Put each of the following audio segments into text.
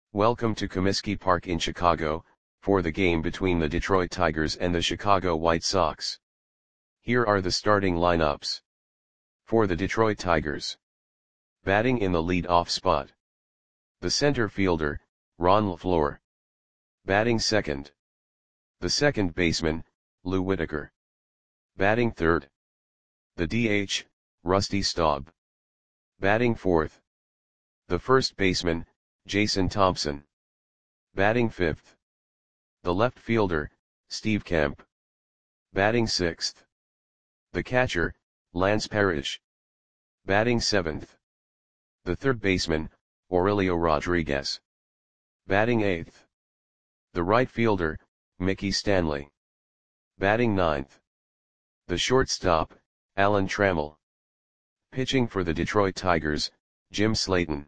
Welcome to Comiskey Park in Chicago, for the game between the Detroit Tigers and the Chicago White Sox. Here are the starting lineups. For the Detroit Tigers. Batting in the lead-off spot. The center fielder, Ron LeFlore. Batting second. The second baseman, Lou Whitaker. Batting third. The DH, Rusty Staub. Batting fourth. The first baseman, Jason Thompson. Batting fifth. The left fielder, Steve Kemp. Batting sixth. The catcher, Lance Parrish. Batting seventh. The third baseman, Aurelio Rodriguez. Batting eighth. The right fielder, Mickey Stanley. Batting ninth. The shortstop, Alan Trammell. Pitching for the Detroit Tigers, Jim Slayton.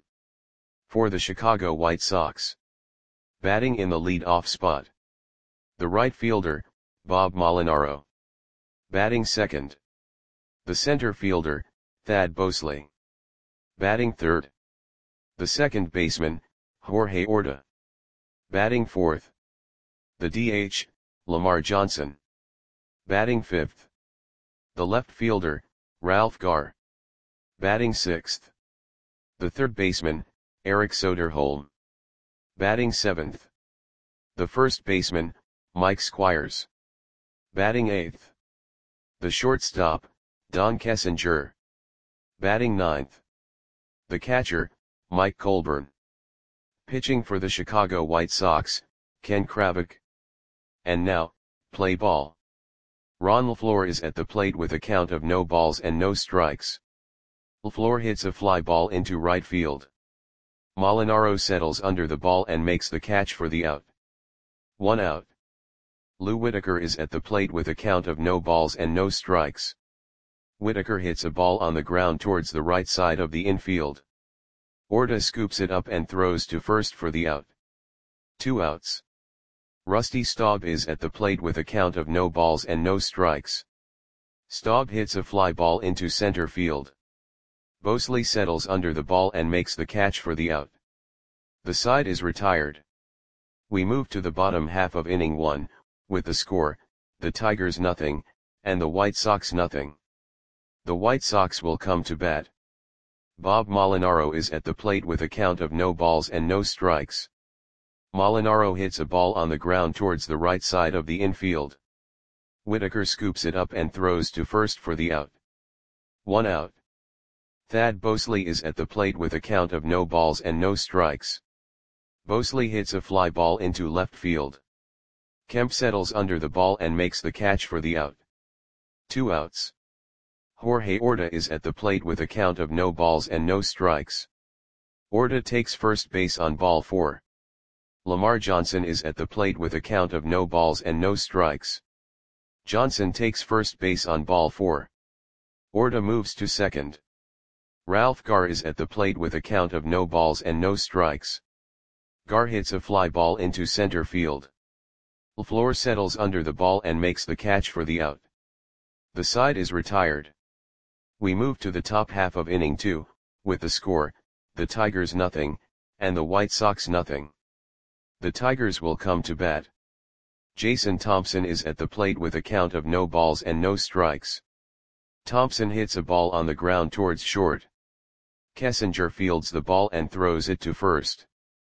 For the Chicago White Sox. Batting in the lead-off spot. The right fielder, Bob Molinaro. Batting second. The center fielder, Thad Bosley. Batting third. The second baseman, Jorge Orta. Batting fourth. The DH, Lamar Johnson. Batting fifth. The left fielder, Ralph Garr. Batting sixth. The third baseman, Eric Soderholm. Batting seventh. The first baseman, Mike Squires. Batting eighth. The shortstop, Don Kessinger. Batting ninth. The catcher, Mike Colburn. Pitching for the Chicago White Sox, Ken Kravik. And now, play ball. Ron LeFlore is at the plate with a count of no balls and no strikes. LeFlore hits a fly ball into right field. Molinaro settles under the ball and makes the catch for the out. 1 out. Lou Whitaker is at the plate with a count of no balls and no strikes. Whitaker hits a ball on the ground towards the right side of the infield. Orta scoops it up and throws to first for the out. 2 outs. Rusty Staub is at the plate with a count of no balls and no strikes. Staub hits a fly ball into center field. Bosley settles under the ball and makes the catch for the out. The side is retired. We move to the bottom half of inning 1, with the score, the Tigers 0, and the White Sox 0. The White Sox will come to bat. Bob Molinaro is at the plate with a count of no balls and no strikes. Molinaro hits a ball on the ground towards the right side of the infield. Whitaker scoops it up and throws to first for the out. 1 out. Thad Bosley is at the plate with a count of no balls and no strikes. Bosley hits a fly ball into left field. Kemp settles under the ball and makes the catch for the out. 2 outs. Jorge Orta is at the plate with a count of no balls and no strikes. Orta takes first base on ball 4. Lamar Johnson is at the plate with a count of no balls and no strikes. Johnson takes first base on ball 4. Orta moves to second. Ralph Garr is at the plate with a count of no balls and no strikes. Garr hits a fly ball into center field. LeFlore settles under the ball and makes the catch for the out. The side is retired. We move to the top half of inning 2, with the score, the Tigers 0, and the White Sox 0. The Tigers will come to bat. Jason Thompson is at the plate with a count of no balls and no strikes. Thompson hits a ball on the ground towards short. Kessinger fields the ball and throws it to first.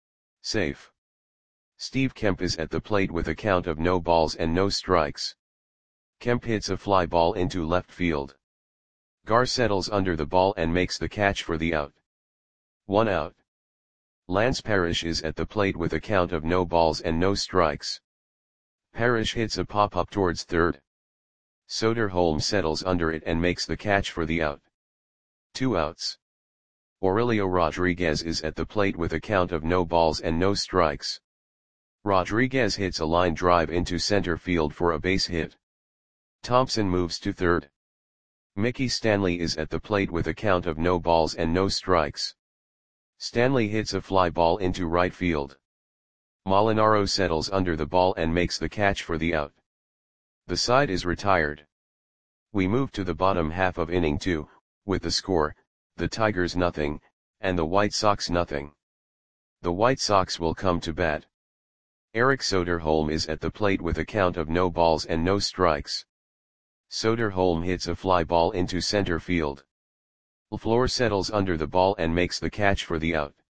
Safe. Steve Kemp is at the plate with a count of no balls and no strikes. Kemp hits a fly ball into left field. Garr settles under the ball and makes the catch for the out. 1 out. Lance Parrish is at the plate with a count of no balls and no strikes. Parrish hits a pop-up towards third. Soderholm settles under it and makes the catch for the out. 2 outs. Aurelio Rodriguez is at the plate with a count of no balls and no strikes. Rodriguez hits a line drive into center field for a base hit. Thompson moves to third. Mickey Stanley is at the plate with a count of no balls and no strikes. Stanley hits a fly ball into right field. Molinaro settles under the ball and makes the catch for the out. The side is retired. We move to the bottom half of inning 2, with the score, the Tigers 0, and the White Sox 0. The White Sox will come to bat. Eric Soderholm is at the plate with a count of no balls and no strikes. Soderholm hits a fly ball into center field. LaFleur settles under the ball and makes the catch for the out.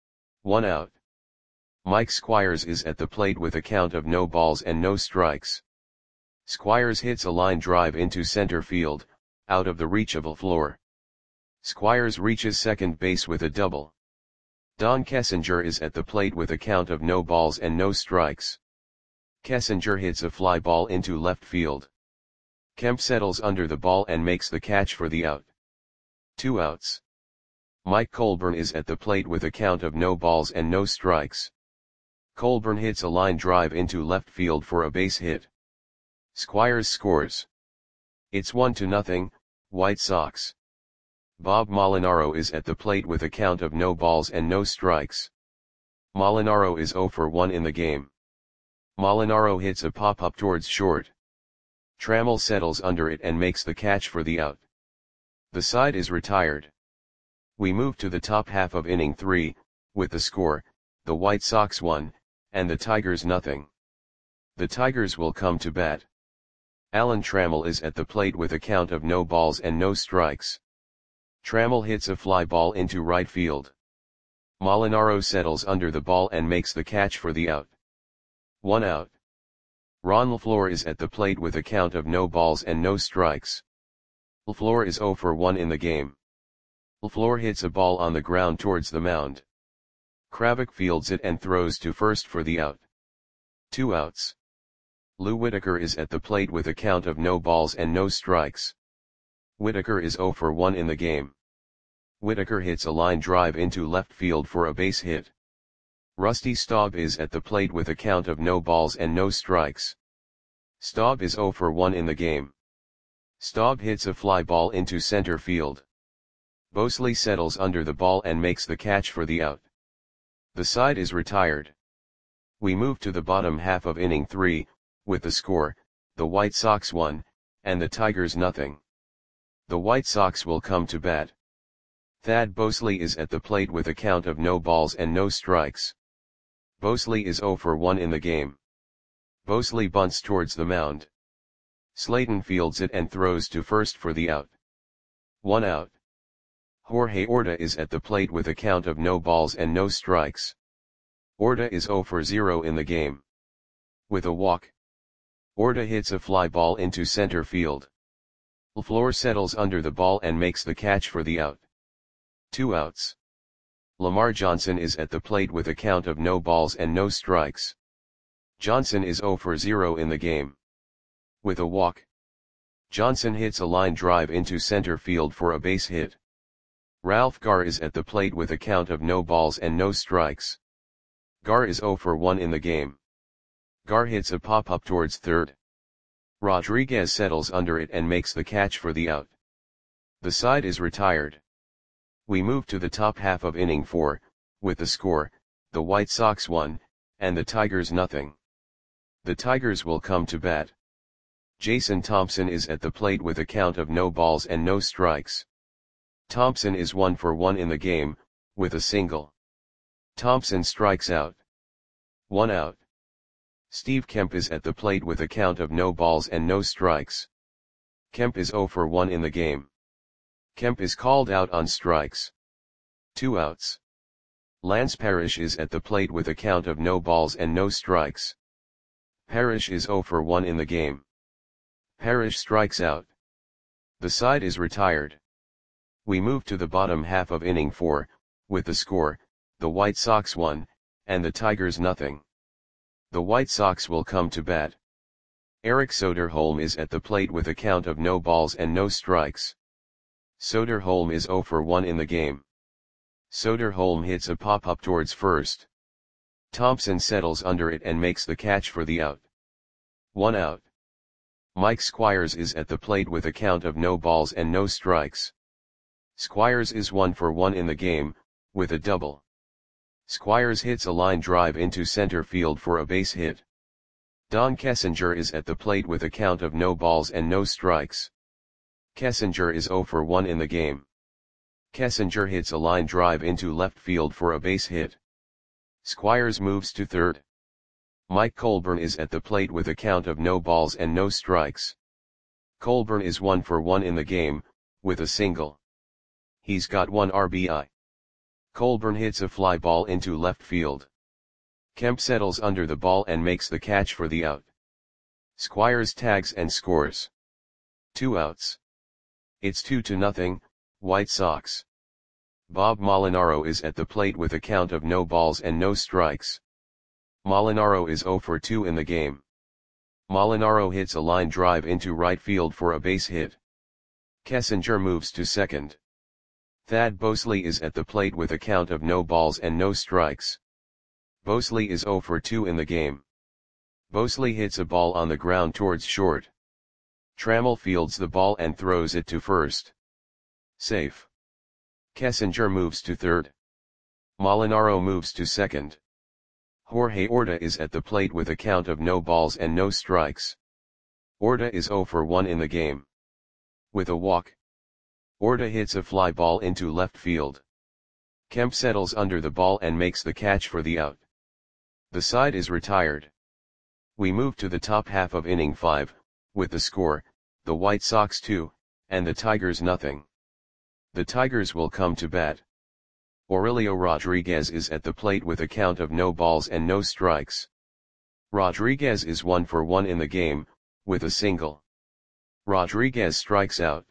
1 out. Mike Squires is at the plate with a count of no balls and no strikes. Squires hits a line drive into center field, out of the reach of LaFleur. Squires reaches second base with a double. Don Kessinger is at the plate with a count of no balls and no strikes. Kessinger hits a fly ball into left field. Kemp settles under the ball and makes the catch for the out. 2 outs. Mike Colburn is at the plate with a count of no balls and no strikes. Colburn hits a line drive into left field for a base hit. Squires scores. It's 1-0, White Sox. Bob Molinaro is at the plate with a count of no balls and no strikes. Molinaro is 0 for 1 in the game. Molinaro hits a pop-up towards short. Trammell settles under it and makes the catch for the out. The side is retired. We move to the top half of inning 3, with the score, the White Sox 1, and the Tigers 0. The Tigers will come to bat. Alan Trammell is at the plate with a count of no balls and no strikes. Trammell hits a fly ball into right field. Molinaro settles under the ball and makes the catch for the out. 1 out. Ron LaFleur is at the plate with a count of no balls and no strikes. LaFleur is 0 for 1 in the game. LaFleur hits a ball on the ground towards the mound. Kravik fields it and throws to first for the out. 2 outs. Lou Whitaker is at the plate with a count of no balls and no strikes. Whitaker is 0 for 1 in the game. Whitaker hits a line drive into left field for a base hit. Rusty Staub is at the plate with a count of no balls and no strikes. Staub is 0 for 1 in the game. Staub hits a fly ball into center field. Bosley settles under the ball and makes the catch for the out. The side is retired. We move to the bottom half of inning 3, with the score, the White Sox 1, and the Tigers 0. The White Sox will come to bat. Thad Bosley is at the plate with a count of no balls and no strikes. Bosley is 0 for 1 in the game. Bosley bunts towards the mound. Slayton fields it and throws to first for the out. 1 out. Jorge Orta is at the plate with a count of no balls and no strikes. Orta is 0 for 0 in the game. With a walk. Orta hits a fly ball into center field. LaFleur settles under the ball and makes the catch for the out. 2 outs. Lamar Johnson is at the plate with a count of no balls and no strikes. Johnson is 0 for 0 in the game. With a walk. Johnson hits a line drive into center field for a base hit. Ralph Garr is at the plate with a count of no balls and no strikes. Garr is 0 for 1 in the game. Garr hits a pop-up towards third. Rodriguez settles under it and makes the catch for the out. The side is retired. We move to the top half of inning 4, with the score, the White Sox 1, and the Tigers 0. The Tigers will come to bat. Jason Thompson is at the plate with a count of no balls and no strikes. Thompson is 1 for 1 in the game, with a single. Thompson strikes out. 1 out. Steve Kemp is at the plate with a count of no balls and no strikes. Kemp is 0 for 1 in the game. Kemp is called out on strikes. 2 outs. Lance Parrish is at the plate with a count of no balls and no strikes. Parrish is 0 for 1 in the game. Parrish strikes out. The side is retired. We move to the bottom half of inning 4, with the score, the White Sox 1, and the Tigers 0. The White Sox will come to bat. Eric Soderholm is at the plate with a count of no balls and no strikes. Soderholm is 0 for 1 in the game. Soderholm hits a pop-up towards first. Thompson settles under it and makes the catch for the out. 1 out. Mike Squires is at the plate with a count of no balls and no strikes. Squires is 1 for 1 in the game, with a double. Squires hits a line drive into center field for a base hit. Don Kessinger is at the plate with a count of no balls and no strikes. Kessinger is 0 for 1 in the game. Kessinger hits a line drive into left field for a base hit. Squires moves to third. Mike Colburn is at the plate with a count of no balls and no strikes. Colburn is 1 for 1 in the game, with a single. He's got 1 RBI. Colburn hits a fly ball into left field. Kemp settles under the ball and makes the catch for the out. Squires tags and scores. 2 outs. It's 2-0, White Sox. Bob Molinaro is at the plate with a count of no balls and no strikes. Molinaro is 0 for 2 in the game. Molinaro hits a line drive into right field for a base hit. Kessinger moves to second. Thad Bosley is at the plate with a count of no balls and no strikes. Bosley is 0 for 2 in the game. Bosley hits a ball on the ground towards short. Trammell fields the ball and throws it to first. Safe. Kessinger moves to third. Molinaro moves to second. Jorge Orta is at the plate with a count of no balls and no strikes. Orta is 0 for 1 in the game. With a walk, Orta hits a fly ball into left field. Kemp settles under the ball and makes the catch for the out. The side is retired. We move to the top half of inning 5, with the score, the White Sox 2, and the Tigers nothing. The Tigers will come to bat. Aurelio Rodriguez is at the plate with a count of no balls and no strikes. Rodriguez is 1 for 1 in the game, with a single. Rodriguez strikes out.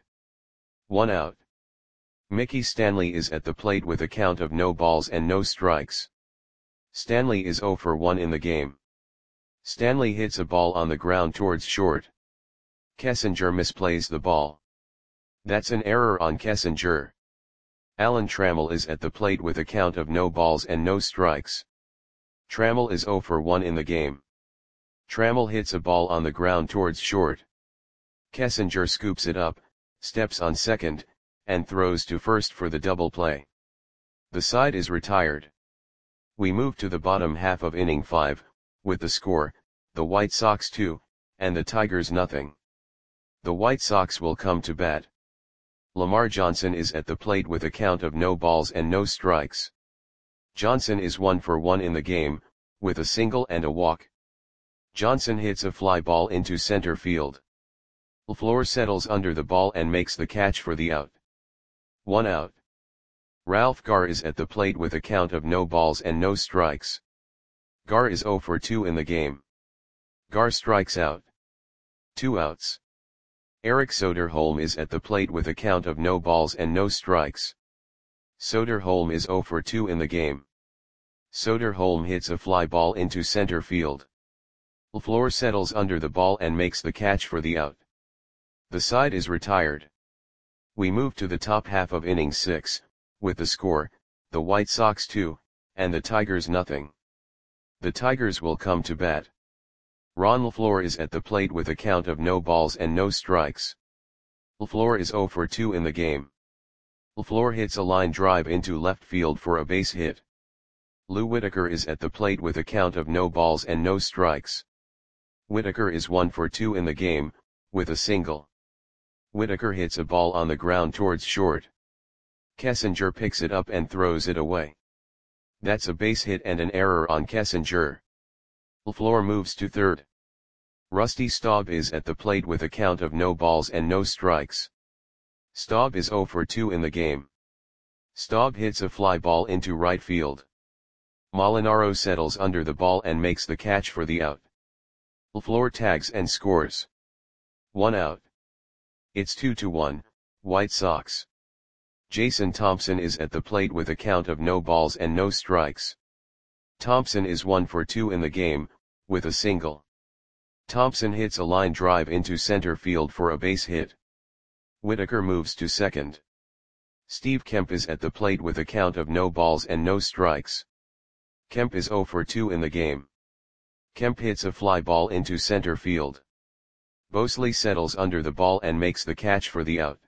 1 out. Mickey Stanley is at the plate with a count of no balls and no strikes. Stanley is 0 for 1 in the game. Stanley hits a ball on the ground towards short. Kessinger misplays the ball. That's an error on Kessinger. Alan Trammell is at the plate with a count of no balls and no strikes. Trammell is 0 for 1 in the game. Trammell hits a ball on the ground towards short. Kessinger scoops it up, steps on second, and throws to first for the double play. The side is retired. We move to the bottom half of inning 5, with the score, the White Sox 2, and the Tigers nothing. The White Sox will come to bat. Lamar Johnson is at the plate with a count of no balls and no strikes. Johnson is 1 for 1 in the game, with a single and a walk. Johnson hits a fly ball into center field. LaFleur settles under the ball and makes the catch for the out. 1 out. Ralph Garr is at the plate with a count of no balls and no strikes. Garr is 0 for 2 in the game. Garr strikes out. 2 outs. Eric Soderholm is at the plate with a count of no balls and no strikes. Soderholm is 0 for 2 in the game. Soderholm hits a fly ball into center field. LaFleur settles under the ball and makes the catch for the out. The side is retired. We move to the top half of inning 6, with the score, the White Sox 2, and the Tigers nothing. The Tigers will come to bat. Ron LaFleur is at the plate with a count of no balls and no strikes. LaFleur is 0 for 2 in the game. LaFleur hits a line drive into left field for a base hit. Lou Whitaker is at the plate with a count of no balls and no strikes. Whitaker is 1 for 2 in the game, with a single. Whitaker hits a ball on the ground towards short. Kessinger picks it up and throws it away. That's a base hit and an error on Kessinger. LaFleur moves to third. Rusty Staub is at the plate with a count of no balls and no strikes. Staub is 0 for 2 in the game. Staub hits a fly ball into right field. Molinaro settles under the ball and makes the catch for the out. LaFleur tags and scores. 1 out. It's 2-1, White Sox. Jason Thompson is at the plate with a count of no balls and no strikes. Thompson is 1 for 2 in the game, with a single. Thompson hits a line drive into center field for a base hit. Whitaker moves to second. Steve Kemp is at the plate with a count of no balls and no strikes. Kemp is 0 for 2 in the game. Kemp hits a fly ball into center field. Bosley settles under the ball and makes the catch for the out.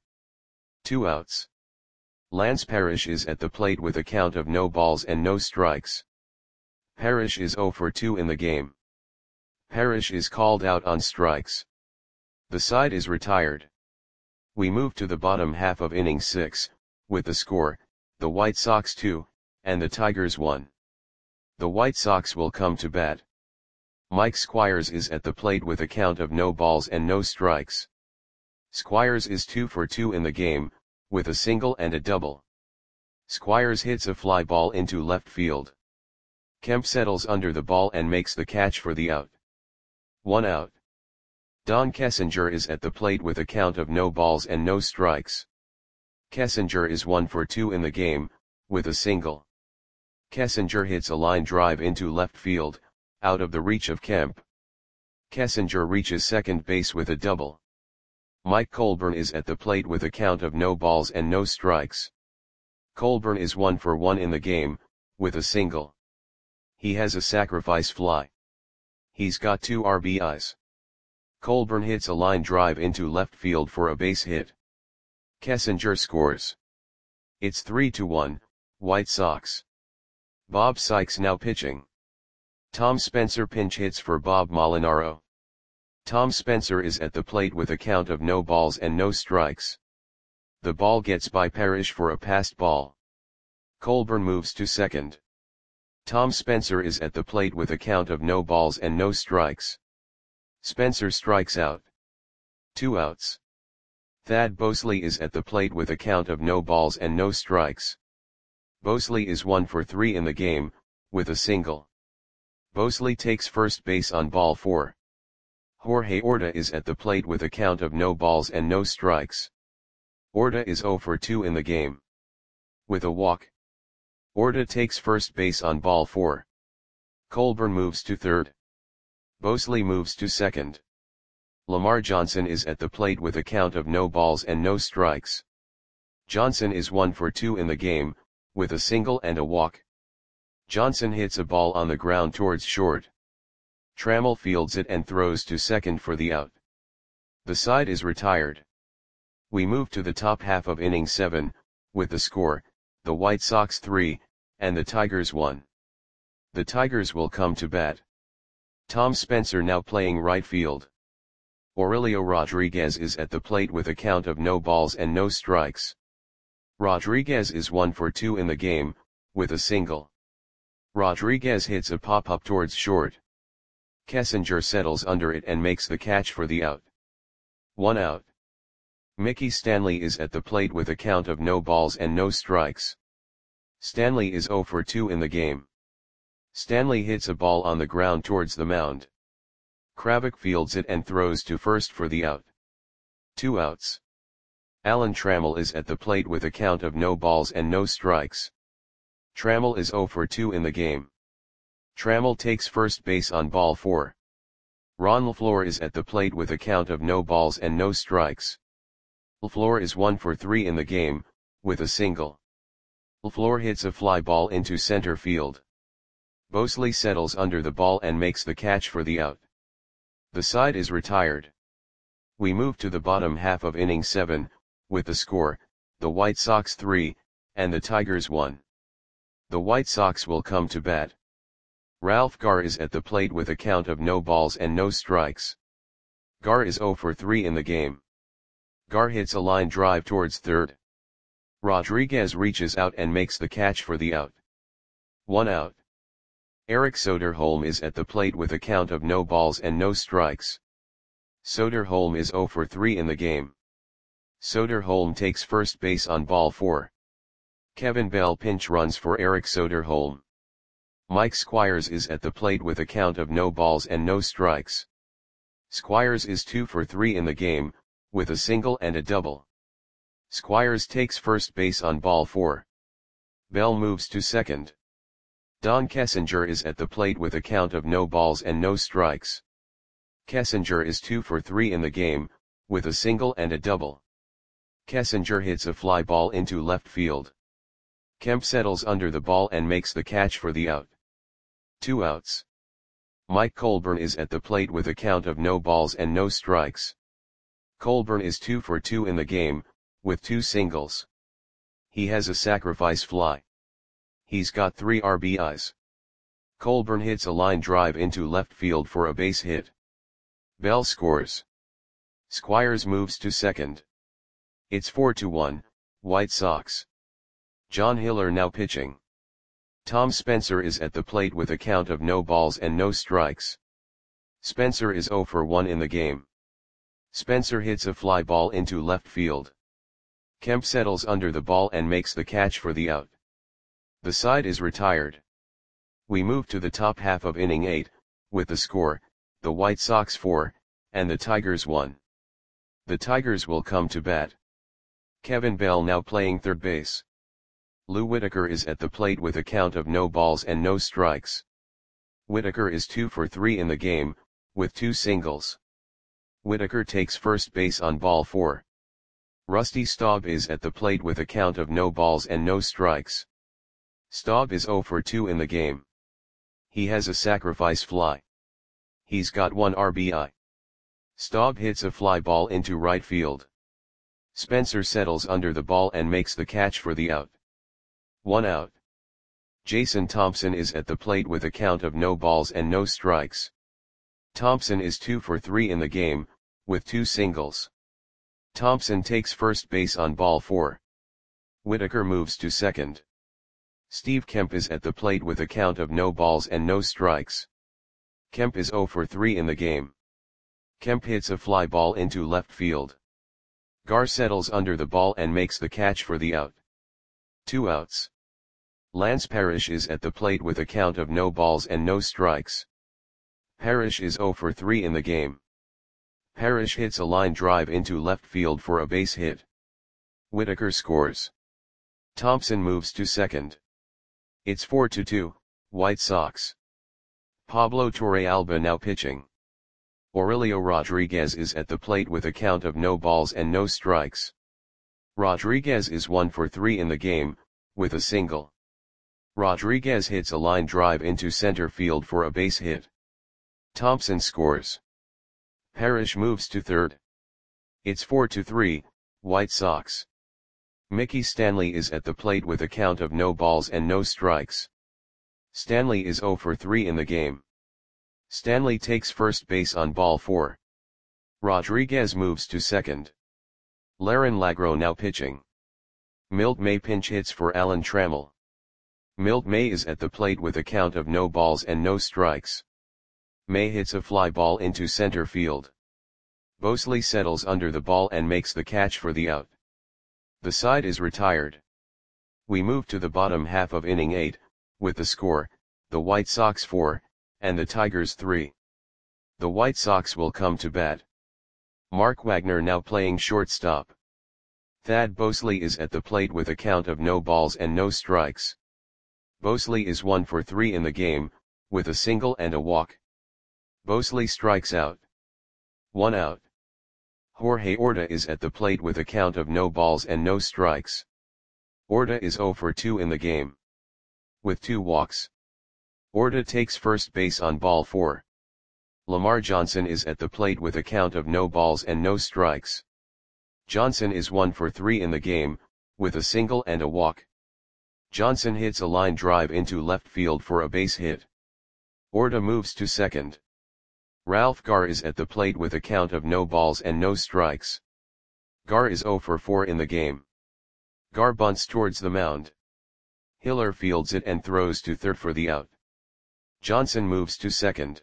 2 outs. Lance Parrish is at the plate with a count of no balls and no strikes. Parrish is 0 for 2 in the game. Parrish is called out on strikes. The side is retired. We move to the bottom half of inning 6, with the score, the White Sox 2, and the Tigers 1. The White Sox will come to bat. Mike Squires is at the plate with a count of no balls and no strikes. Squires is 2 for 2 in the game, with a single and a double. Squires hits a fly ball into left field. Kemp settles under the ball and makes the catch for the out. 1 out. Don Kessinger is at the plate with a count of no balls and no strikes. Kessinger is 1 for 2 in the game, with a single. Kessinger hits a line drive into left field, out of the reach of Kemp. Kessinger reaches second base with a double. Mike Colburn is at the plate with a count of no balls and no strikes. Colburn is 1 for 1 in the game, with a single. He has a sacrifice fly. He's got 2 RBIs. Colburn hits a line drive into left field for a base hit. Kessinger scores. It's 3-1, White Sox. Bob Sykes now pitching. Tom Spencer pinch hits for Bob Molinaro. Tom Spencer is at the plate with a count of no balls and no strikes. The ball gets by Parrish for a passed ball. Colburn moves to second. Tom Spencer is at the plate with a count of no balls and no strikes. Spencer strikes out. 2 outs. Thad Bosley is at the plate with a count of no balls and no strikes. Bosley is 1 for 3 in the game, with a single. Bosley takes first base on ball 4. Jorge Orta is at the plate with a count of no balls and no strikes. Orta is 0 for 2 in the game. With a walk. Orta takes first base on ball 4. Colburn moves to third. Bosley moves to second. Lamar Johnson is at the plate with a count of no balls and no strikes. Johnson is 1 for 2 in the game, with a single and a walk. Johnson hits a ball on the ground towards short. Trammell fields it and throws to second for the out. The side is retired. We move to the top half of inning 7, with the score, the White Sox 3, and the Tigers 1. The Tigers will come to bat. Tom Spencer now playing right field. Aurelio Rodriguez is at the plate with a count of no balls and no strikes. Rodriguez is 1 for 2 in the game, with a single. Rodriguez hits a pop-up towards short. Kessinger settles under it and makes the catch for the out. 1 out. Mickey Stanley is at the plate with a count of no balls and no strikes. Stanley is 0 for 2 in the game. Stanley hits a ball on the ground towards the mound. Kravik fields it and throws to first for the out. 2 outs. Alan Trammell is at the plate with a count of no balls and no strikes. Trammell is 0 for 2 in the game. Trammell takes first base on ball 4. Ron LaFleur is at the plate with a count of no balls and no strikes. LaFleur is 1 for 3 in the game, with a single. LaFleur hits a fly ball into center field. Bosley settles under the ball and makes the catch for the out. The side is retired. We move to the bottom half of inning 7, with the score, the White Sox 3, and the Tigers 1. The White Sox will come to bat. Ralph Garr is at the plate with a count of no balls and no strikes. Garr is 0 for 3 in the game. Garr hits a line drive towards third. Rodriguez reaches out and makes the catch for the out. 1 out. Eric Soderholm is at the plate with a count of no balls and no strikes. Soderholm is 0 for 3 in the game. Soderholm takes first base on ball 4. Kevin Bell pinch runs for Eric Soderholm. Mike Squires is at the plate with a count of no balls and no strikes. Squires is 2 for 3 in the game, with a single and a double. Squires takes first base on ball 4. Bell moves to second. Don Kessinger is at the plate with a count of no balls and no strikes. Kessinger is 2 for 3 in the game, with a single and a double. Kessinger hits a fly ball into left field. Kemp settles under the ball and makes the catch for the out. 2 outs. Mike Colburn is at the plate with a count of no balls and no strikes. Colburn is 2 for 2 in the game, with 2 singles. He has a sacrifice fly. He's got 3 RBIs. Colburn hits a line drive into left field for a base hit. Bell scores. Squires moves to second. It's 4-1, White Sox. John Hiller now pitching. Tom Spencer is at the plate with a count of no balls and no strikes. Spencer is 0 for 1 in the game. Spencer hits a fly ball into left field. Kemp settles under the ball and makes the catch for the out. The side is retired. We move to the top half of inning 8, with the score, the White Sox 4, and the Tigers 1. The Tigers will come to bat. Kevin Bell now playing third base. Lou Whitaker is at the plate with a count of no balls and no strikes. Whitaker is 2 for 3 in the game, with 2 singles. Whitaker takes first base on ball 4. Rusty Staub is at the plate with a count of no balls and no strikes. Staub is 0 for 2 in the game. He has a sacrifice fly. He's got 1 RBI. Staub hits a fly ball into right field. Spencer settles under the ball and makes the catch for the out. 1 out. Jason Thompson is at the plate with a count of no balls and no strikes. Thompson is 2 for 3 in the game, with 2 singles. Thompson takes first base on ball 4. Whitaker moves to second. Steve Kemp is at the plate with a count of no balls and no strikes. Kemp is 0 for 3 in the game. Kemp hits a fly ball into left field. Gar settles under the ball and makes the catch for the out. 2 outs. Lance Parrish is at the plate with a count of no balls and no strikes. Parrish is 0 for 3 in the game. Parrish hits a line drive into left field for a base hit. Whitaker scores. Thompson moves to second. It's 4-2, White Sox. Pablo Torrealba now pitching. Aurelio Rodriguez is at the plate with a count of no balls and no strikes. Rodriguez is 1 for 3 in the game, with a single. Rodriguez hits a line drive into center field for a base hit. Thompson scores. Parrish moves to third. It's 4-3, White Sox. Mickey Stanley is at the plate with a count of no balls and no strikes. Stanley is 0 for 3 in the game. Stanley takes first base on ball 4. Rodriguez moves to second. Laren Lagro now pitching. Milt May pinch hits for Alan Trammell. Milt May is at the plate with a count of no balls and no strikes. May hits a fly ball into center field. Bosley settles under the ball and makes the catch for the out. The side is retired. We move to the bottom half of inning 8, with the score, the White Sox 4, and the Tigers 3. The White Sox will come to bat. Mark Wagner now playing shortstop. Thad Bosley is at the plate with a count of no balls and no strikes. Bosley is 1 for 3 in the game, with a single and a walk. Bosley strikes out. 1 out. Jorge Orta is at the plate with a count of no balls and no strikes. Orta is 0 for 2 in the game, with 2 walks. Orta takes first base on ball 4. Lamar Johnson is at the plate with a count of no balls and no strikes. Johnson is 1 for 3 in the game, with a single and a walk. Johnson hits a line drive into left field for a base hit. Orta moves to second. Ralph Gar is at the plate with a count of no balls and no strikes. Gar is 0 for 4 in the game. Gar bunts towards the mound. Hiller fields it and throws to third for the out. Johnson moves to second.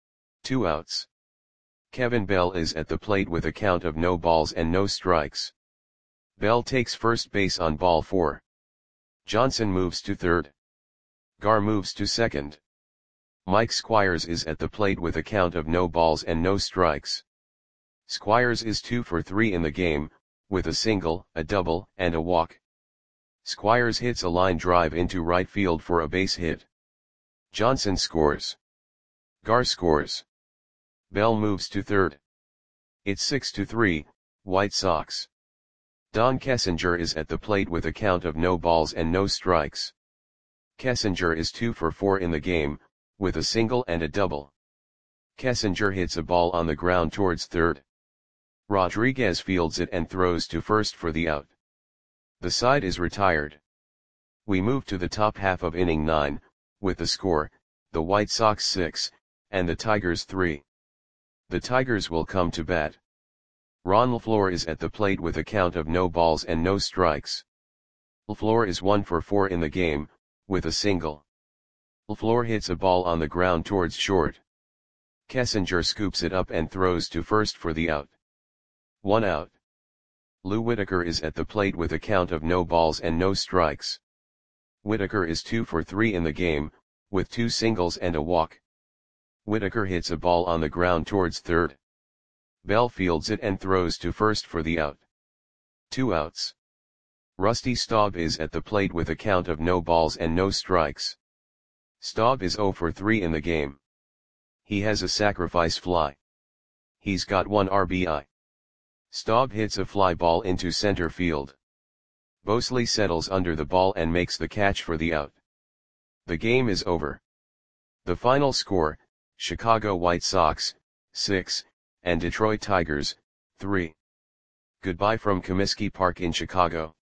2 outs. Kevin Bell is at the plate with a count of no balls and no strikes. Bell takes first base on ball 4. Johnson moves to third. Gar moves to second. Mike Squires is at the plate with a count of no balls and no strikes. Squires is 2 for 3 in the game, with a single, a double, and a walk. Squires hits a line drive into right field for a base hit. Johnson scores. Gar scores. Bell moves to third. It's 6-3, White Sox. Don Kessinger is at the plate with a count of no balls and no strikes. Kessinger is 2 for 4 in the game, with a single and a double. Kessinger hits a ball on the ground towards third. Rodriguez fields it and throws to first for the out. The side is retired. We move to the top half of inning 9, with the score, the White Sox 6, and the Tigers 3. The Tigers will come to bat. Ron LaFleur is at the plate with a count of no balls and no strikes. LaFleur is 1 for 4 in the game, with a single. Floor hits a ball on the ground towards short. Kessinger scoops it up and throws to first for the out. 1 out. Lou Whitaker is at the plate with a count of no balls and no strikes. Whitaker is 2 for 3 in the game, with 2 singles and a walk. Whitaker hits a ball on the ground towards third. Bell fields it and throws to first for the out. 2 outs. Rusty Staub is at the plate with a count of no balls and no strikes. Staub is 0 for 3 in the game. He has a sacrifice fly. He's got 1 RBI. Staub hits a fly ball into center field. Bosley settles under the ball and makes the catch for the out. The game is over. The final score, Chicago White Sox, 6, and Detroit Tigers, 3. Goodbye from Comiskey Park in Chicago.